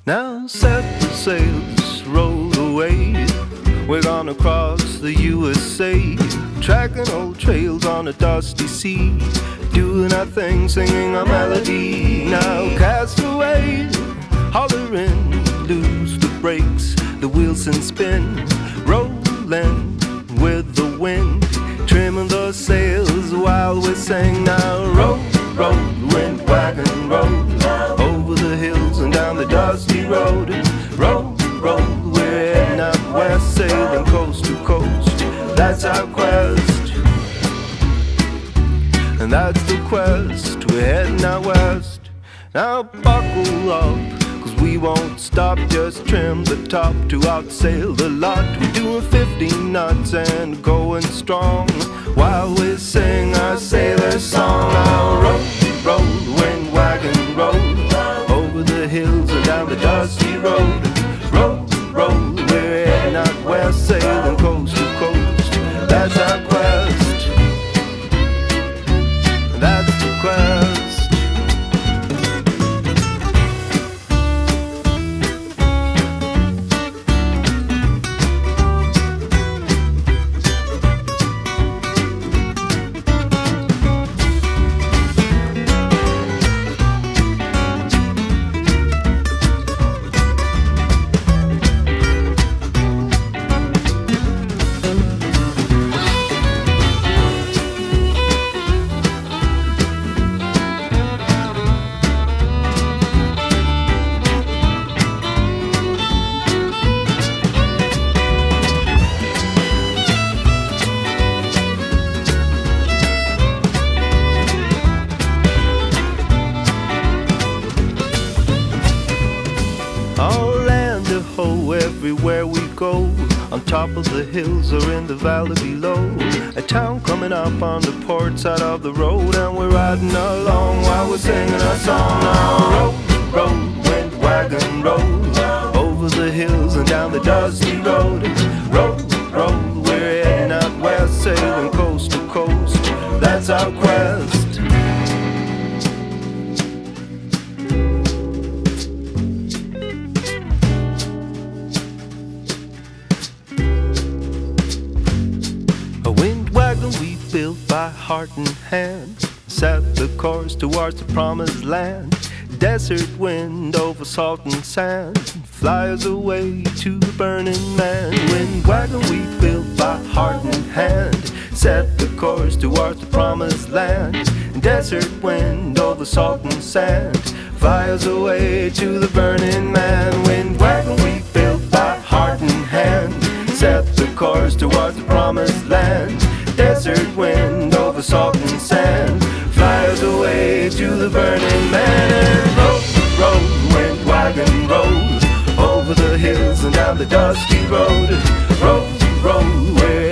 Now set the sails, roll away. We're gonna cross the USA, tracking old trails on a dusty sea, doing our thing, singing our melody. Now cast away, hollering, lose the brakes, the wheels and spin, rolling with the wind, trimming the sails while we sing. Now roll, roll, wind wagon, roll, over the hills and down the dusty road. Roll, roll, we're heading out west, sailing coast to coast. That's our quest, and that's the quest. We're heading out west. Now buckle up, 'cause we won't stop. Just trim the top to outsail the lot. We're doing 15 knots and going strong while we sing our sailor song. Now roll, roll, wind wagon, roll, over the hills and down the dusty road. Roll, roll, we're heading out west, sailing coast to coast. That's our quest, that's the quest. Everywhere we go, on top of the hills or in the valley below, a town coming up on the port side of the road, and we're riding along while we're singing our song. Now roll, roll, wind wagon, roll, over the hills and down the dusty road. Roll, roll, we're heading out west, sailing coast to coast. That's our quest. Built by heart and hand, set the course towards the promised land. Desert wind over salt and sand, fly us away to the burning man. Wind wagon we built by heart and hand, set the course towards the promised land. Desert wind over salt and sand, fly us away to the burning man. Wind wagon we built by heart and hand, set the course towards the promised land. Desert wind over salt and sand, fly us away to the burning man. And roll, roll, wind wagon, roll, over the hills and down the dusty road. Roll, roll, we're